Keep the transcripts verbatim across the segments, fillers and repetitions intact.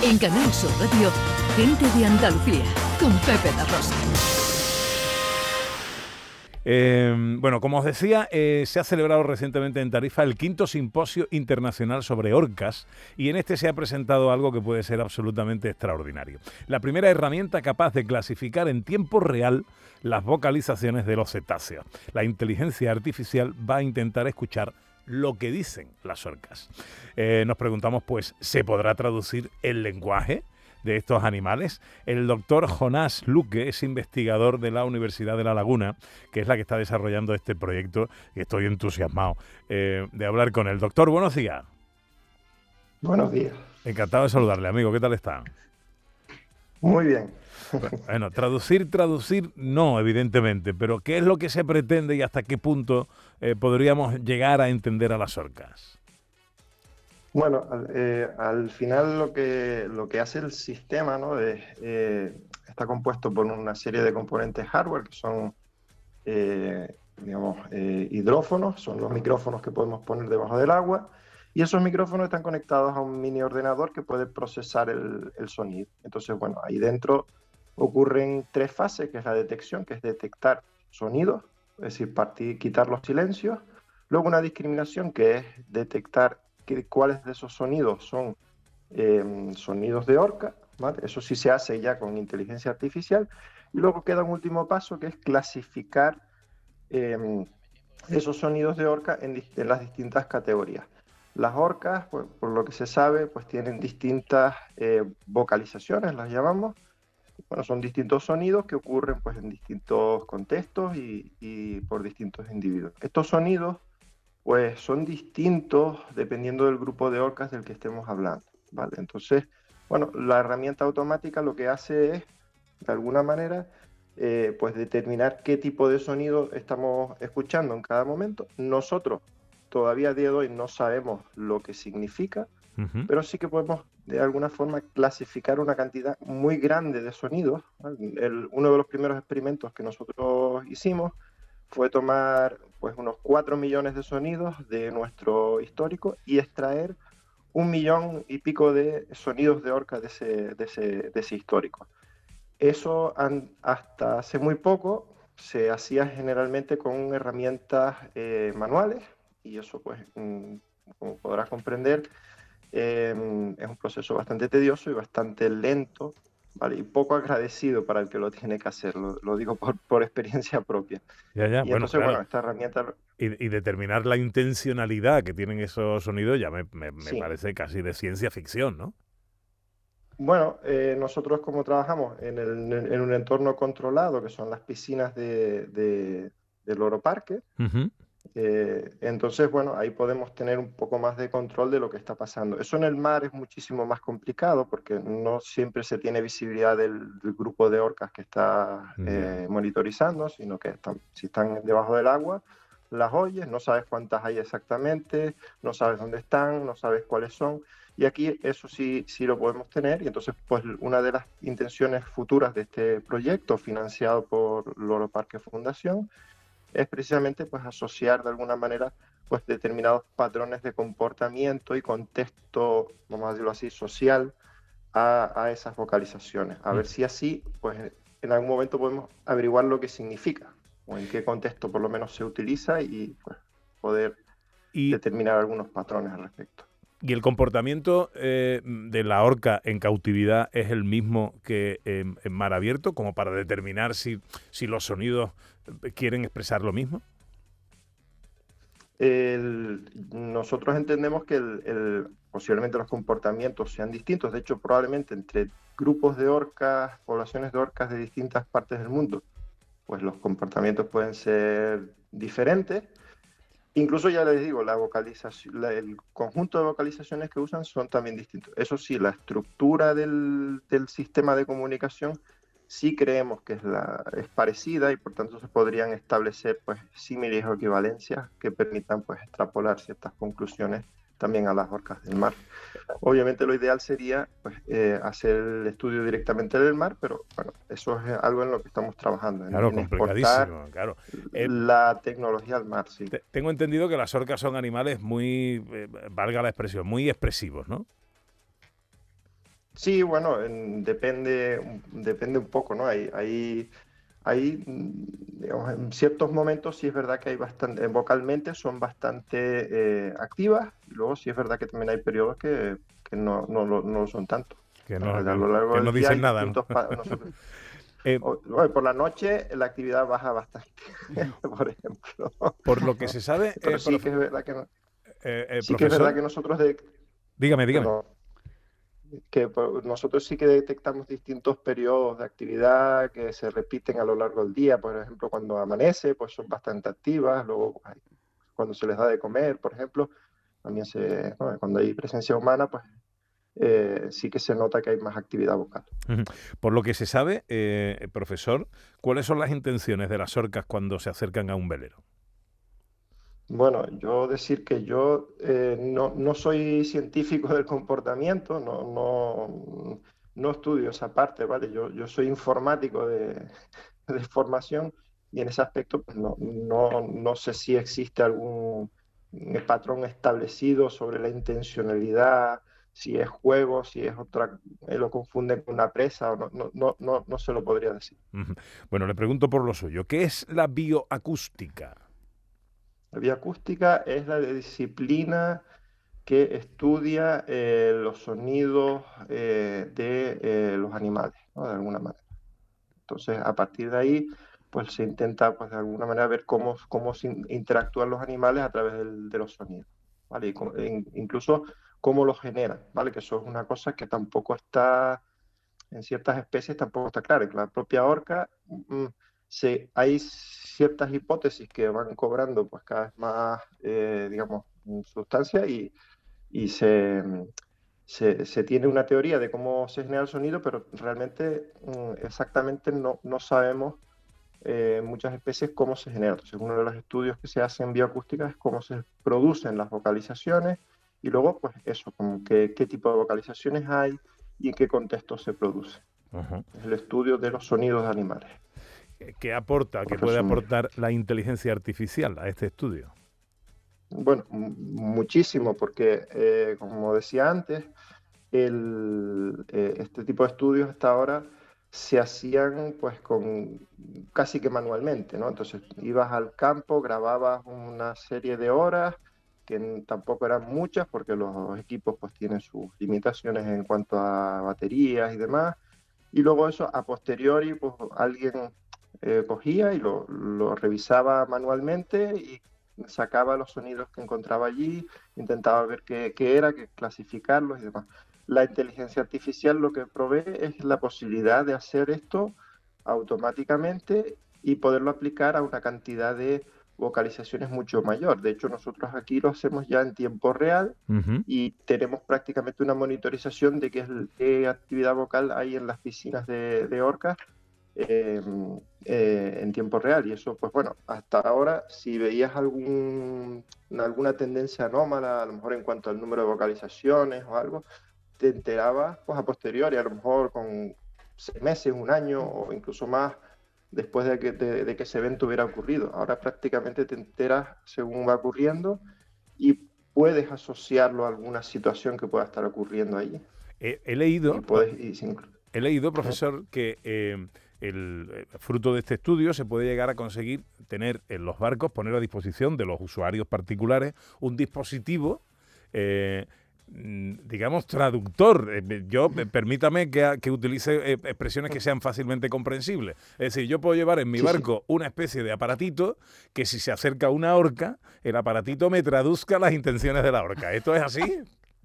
En Canal Sur Radio, Gente de Andalucía, con Pepe La Rosa. Eh, bueno, como os decía, eh, se ha celebrado recientemente en Tarifa el quinto Simposio Internacional sobre Orcas, y en este se ha presentado algo que puede ser absolutamente extraordinario. La primera herramienta capaz de clasificar en tiempo real las vocalizaciones de los cetáceos. La inteligencia artificial va a intentar escuchar lo que dicen las orcas. Eh, nos preguntamos, pues, ¿se podrá traducir el lenguaje de estos animales? El doctor Jonás Luque es investigador de la Universidad de La Laguna, que es la que está desarrollando este proyecto, y estoy entusiasmado eh, de hablar con él. Doctor, buenos días. Buenos días. Encantado de saludarle, amigo. ¿Qué tal está? Muy bien. Bueno, traducir, traducir, no, evidentemente, pero ¿qué es lo que se pretende y hasta qué punto eh, podríamos llegar a entender a las orcas? Bueno, al, eh, al final lo que, lo que hace el sistema, ¿no? es, eh, está compuesto por una serie de componentes hardware que son, eh, digamos, eh, hidrófonos, son los micrófonos que podemos poner debajo del agua, y esos micrófonos están conectados a un mini ordenador que puede procesar el, el sonido. Entonces, bueno, ahí dentro ocurren tres fases, que es la detección, que es detectar sonidos, es decir, partir, quitar los silencios. Luego una discriminación, que es detectar que, cuáles de esos sonidos son eh, sonidos de orca, ¿vale? Eso sí se hace ya con inteligencia artificial. Y luego queda un último paso, que es clasificar eh, esos sonidos de orca en, en las distintas categorías. Las orcas, pues, por lo que se sabe, pues tienen distintas eh, vocalizaciones, las llamamos. Bueno, son distintos sonidos que ocurren, pues, en distintos contextos y, y por distintos individuos. Estos sonidos, pues, son distintos dependiendo del grupo de orcas del que estemos hablando, ¿vale? Entonces, bueno, la herramienta automática lo que hace es, de alguna manera, eh, pues determinar qué tipo de sonido estamos escuchando en cada momento. Nosotros todavía a día de hoy no sabemos lo que significa, uh-huh. pero sí que podemos de alguna forma clasificar una cantidad muy grande de sonidos, ¿vale? El, uno de los primeros experimentos que nosotros hicimos fue tomar, pues, unos cuatro millones de sonidos de nuestro histórico y extraer un millón y pico de sonidos de orca de ese, de ese, de ese histórico. Eso han, hasta hace muy poco se hacía generalmente con herramientas eh, manuales, y eso, pues, mm, como podrás comprender, eh, es un proceso bastante tedioso y bastante lento, ¿vale? Y poco agradecido para el que lo tiene que hacer, lo, lo digo por, por experiencia propia. Ya, ya, y bueno, entonces, claro. bueno, esta herramienta... Y, y determinar la intencionalidad que tienen esos sonidos ya me, me, me sí. parece casi de ciencia ficción, ¿no? Bueno, eh, nosotros como trabajamos en, el, en un entorno controlado, que son las piscinas de, de, del Loro Parque, uh-huh. eh, entonces, bueno, ahí podemos tener un poco más de control de lo que está pasando. Eso en el mar es muchísimo más complicado porque no siempre se tiene visibilidad del, del grupo de orcas que está eh, yeah. monitorizando, sino que están, si están debajo del agua, las oyes, no sabes cuántas hay exactamente, no sabes dónde están, no sabes cuáles son. Y aquí eso sí, sí lo podemos tener, y entonces, pues, una de las intenciones futuras de este proyecto financiado por Loro Parque Fundación es precisamente, pues, asociar de alguna manera, pues, determinados patrones de comportamiento y contexto, vamos a decirlo así, social a, a esas vocalizaciones. A mm. ver si así, pues, en algún momento podemos averiguar lo que significa o en qué contexto por lo menos se utiliza y, pues, poder y... determinar algunos patrones al respecto. ¿Y el comportamiento eh, de la orca en cautividad es el mismo que en, en mar abierto, como para determinar si, si los sonidos quieren expresar lo mismo? El, nosotros entendemos que el, el, posiblemente los comportamientos sean distintos. De hecho, probablemente entre grupos de orcas, poblaciones de orcas de distintas partes del mundo, pues los comportamientos pueden ser diferentes. Incluso, ya les digo, la vocalización, la, el conjunto de vocalizaciones que usan son también distintos. Eso sí, la estructura del, del sistema de comunicación sí creemos que es, la, es parecida, y por tanto se podrían establecer, pues, símiles o equivalencias que permitan, pues, extrapolar ciertas conclusiones también a las orcas del mar. Obviamente lo ideal sería, pues, eh, hacer el estudio directamente del mar, pero bueno, eso es algo en lo que estamos trabajando, en, claro, en exportar claro. Eh, la tecnología al mar. Sí. Te, tengo entendido que las orcas son animales muy, eh, valga la expresión, muy expresivos, ¿no? Sí, bueno, en- depende, depende un poco, ¿no? Hay, hay, hay, mm, digamos, en ciertos momentos sí es verdad que hay bastante, eh, vocalmente son bastante eh, activas, y luego sí es verdad que también hay periodos que, que no, no, lo, no lo son tanto. Que A no, que lo no, largo que no del día dicen hay nada, ¿no? distintos... pa- nosotros, Eh, o- bueno, por la noche la actividad baja bastante, por ejemplo. por lo que se sabe, Pero eh, sí prof- que es verdad que, no- eh, eh, sí que es verdad profesor, que nosotros de, dígame, dígame. perdón, que po- nosotros sí que detectamos distintos periodos de actividad que se repiten a lo largo del día. Por ejemplo, cuando amanece, pues son bastante activas. Luego, hay- cuando se les da de comer, por ejemplo, también se, ¿no? Cuando hay presencia humana, pues eh, sí que se nota que hay más actividad vocal. Ujú. Por lo que se sabe, eh, profesor, ¿cuáles son las intenciones de las orcas cuando se acercan a un velero? Bueno, yo decir que yo eh, no, no soy científico del comportamiento, no, no, no estudio esa parte, ¿vale? Yo, yo soy informático de, de formación y en ese aspecto pues no, no, no sé si existe algún eh, patrón establecido sobre la intencionalidad, si es juego, si es otra, eh, lo confunden con una presa, o no, no, no, no, no se lo podría decir. Ujú. Bueno, le pregunto por lo suyo, ¿qué es la bioacústica? La bioacústica es la disciplina que estudia eh, los sonidos eh, de eh, los animales, ¿no? De alguna manera. Entonces, a partir de ahí, pues se intenta, pues de alguna manera, ver cómo, cómo se in- interactúan los animales a través del- de los sonidos, ¿vale? Y co- e in- incluso cómo los generan, ¿vale? Que eso es una cosa que tampoco está, en ciertas especies tampoco está claro. En la propia orca, mm, se, hay ciertas hipótesis que van cobrando, pues cada vez más, eh, digamos, sustancia y y se, se, se tiene una teoría de cómo se genera el sonido, pero realmente mm, exactamente no, no sabemos eh, en muchas especies cómo se genera. Entonces, uno de los estudios que se hace en bioacústica es cómo se producen las vocalizaciones y luego, pues eso, como que, qué tipo de vocalizaciones hay y en qué contexto se produce. Ujú. Es el estudio de los sonidos de animales, ¿Qué qué aporta, qué por puede resumir. aportar la inteligencia artificial a este estudio? Bueno, m- muchísimo, porque eh, como decía antes, el, eh, este tipo de estudios hasta ahora se hacían pues con casi que manualmente, ¿no? Entonces ibas al campo, grababas una serie de horas, que n- tampoco eran muchas porque los equipos pues tienen sus limitaciones en cuanto a baterías y demás, y luego eso a posteriori pues alguien eh, cogía y lo, lo revisaba manualmente y sacaba los sonidos que encontraba allí, intentaba ver qué, qué era, qué clasificarlos y demás. La inteligencia artificial lo que provee es la posibilidad de hacer esto automáticamente y poderlo aplicar a una cantidad de vocalizaciones mucho mayor. De hecho, nosotros aquí lo hacemos ya en tiempo real Ujú. y tenemos prácticamente una monitorización de qué, es, qué actividad vocal hay en las piscinas de, de orcas eh, eh, en tiempo real. Y eso, pues bueno, hasta ahora, si veías algún, alguna tendencia anómala, a lo mejor en cuanto al número de vocalizaciones o algo, te enterabas pues a posteriori, a lo mejor con seis meses, un año o incluso más después de que, de, de que ese evento hubiera ocurrido. Ahora prácticamente te enteras según va ocurriendo y puedes asociarlo a alguna situación que pueda estar ocurriendo allí. He, he Y leído, puedes, y sin- he leído, profesor, que eh, el eh, fruto de este estudio se puede llegar a conseguir tener en los barcos, poner a disposición de los usuarios particulares un dispositivo eh, mm, digamos, traductor. Eh, Yo, eh, permítame que, que utilice eh, expresiones que sean fácilmente comprensibles. Es decir, yo puedo llevar en mi sí, sí. barco una especie de aparatito que si se acerca una orca, el aparatito me traduzca las intenciones de la orca. ¿Esto es así?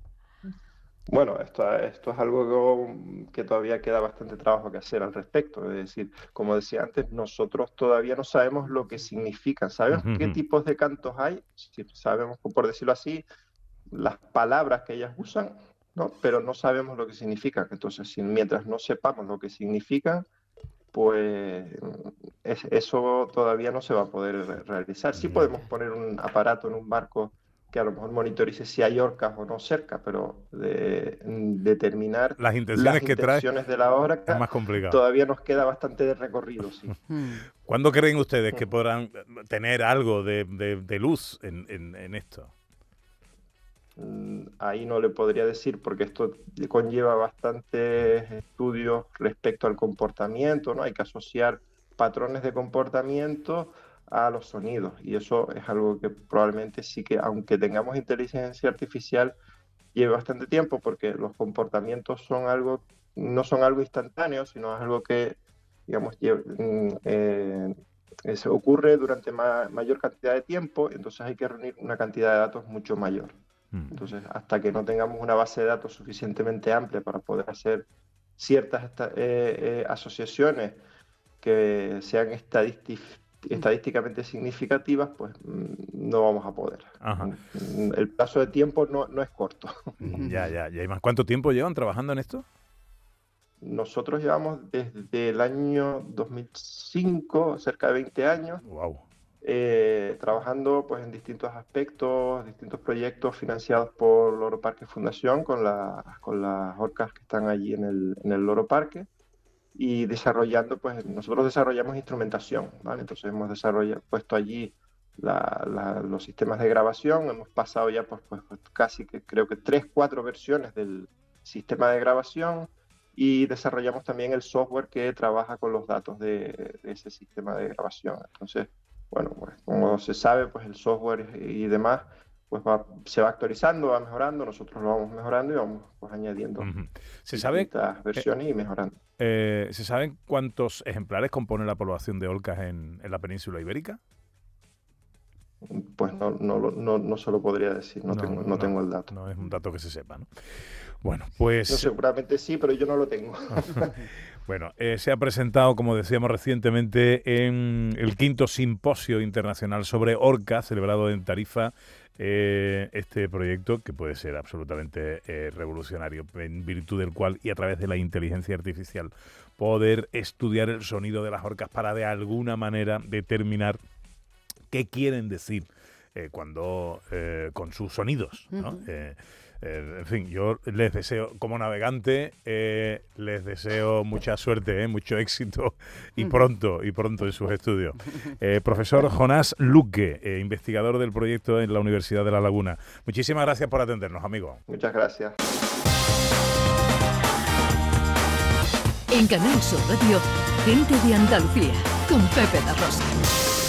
Bueno, esto, esto es algo que, que todavía queda bastante trabajo que hacer al respecto. Es decir, como decía antes, nosotros todavía no sabemos lo que significan. Sabemos qué Ujú. tipos de cantos hay, sí, sabemos, por decirlo así, las palabras que ellas usan, ¿no? Pero no sabemos lo que significan. Entonces, si, mientras no sepamos lo que significan, pues es- eso todavía no se va a poder re- realizar. Sí Ya. podemos poner un aparato en un barco que a lo mejor monitorice si hay orcas o no cerca, pero de, determinar Las las intenciones que trae intenciones de la es orca más complicado. todavía nos queda bastante de recorrido, sí. Mm. ¿Cuándo creen ustedes que podrán tener algo de, de- de luz en, en- en esto? Mm, ahí no le podría decir porque esto conlleva bastantes estudios respecto al comportamiento, ¿no? Hay que asociar patrones de comportamiento a los sonidos y eso es algo que probablemente sí que, aunque tengamos inteligencia artificial, lleve bastante tiempo porque los comportamientos son algo, no son algo instantáneo, sino es algo que, digamos, lleva, eh, se ocurre durante ma mayor cantidad de tiempo, entonces hay que reunir una cantidad de datos mucho mayor. Entonces, hasta que no tengamos una base de datos suficientemente amplia para poder hacer ciertas eh, eh, asociaciones que sean estadísticamente significativas, pues no vamos a poder. Ajá. El plazo de tiempo no, no es corto. Ya, ya, ya. ¿Y más cuánto tiempo llevan trabajando en esto? Nosotros llevamos desde el año dos mil cinco, cerca de veinte años. Wow. Eh, trabajando pues en distintos aspectos, distintos proyectos financiados por Loro Parque Fundación con, la, con las orcas que están allí en el, en el Loro Parque y desarrollando, pues nosotros desarrollamos instrumentación, ¿vale? Entonces hemos desarrollado, puesto allí la, la, los sistemas de grabación, hemos pasado ya pues, pues, pues casi que creo que tres, cuatro versiones del sistema de grabación y desarrollamos también el software que trabaja con los datos de, de ese sistema de grabación. Entonces, bueno, pues como se sabe, pues el software y demás pues va, se va actualizando, va mejorando, nosotros lo vamos mejorando y vamos pues añadiendo uh-huh. ¿Se sabe, versiones eh, y mejorando. Eh, ¿Se saben cuántos ejemplares compone la población de orcas en, en la península ibérica? Pues no, no, no, no se lo podría decir, no, no, tengo, no, no tengo el dato. No es un dato que se sepa, ¿no? Bueno, pues... No, seguramente sí, pero yo no lo tengo. Bueno, eh, se ha presentado, como decíamos recientemente, en el quinto Simposio Internacional sobre Orcas, celebrado en Tarifa, eh, este proyecto que puede ser absolutamente eh, revolucionario, en virtud del cual y a través de la inteligencia artificial poder estudiar el sonido de las orcas para de alguna manera determinar qué quieren decir eh, cuando eh, con sus sonidos, ¿no? Uh-huh. eh, eh, en fin, yo les deseo, como navegante, eh, les deseo mucha suerte, eh, mucho éxito y pronto, y pronto en sus estudios. Eh, profesor Jonás Luque, eh, investigador del proyecto en la Universidad de La Laguna. Muchísimas gracias por atendernos, amigo. Muchas gracias. En Canal Sur Radio, Gente de Andalucía, con Pepe da Rosa.